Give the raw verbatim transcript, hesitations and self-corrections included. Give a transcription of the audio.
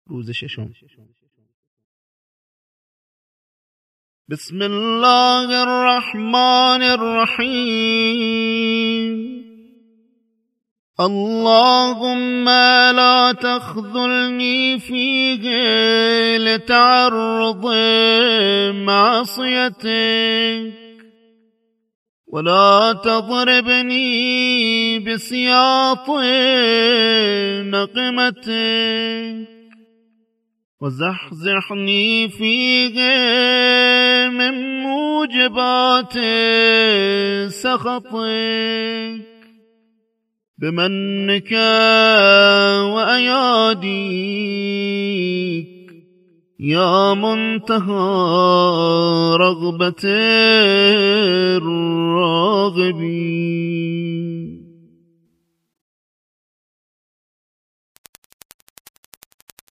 روز ششم. بسم الله الرحمن الرحيم. اللهم لا تخذلني فيه لتعرض معصيتك، ولا تضربني بسياط نقمتك، وزحزحني فيه من موجبات سخطك بمنك وأياديك يا منتهى رغبة الراغبين.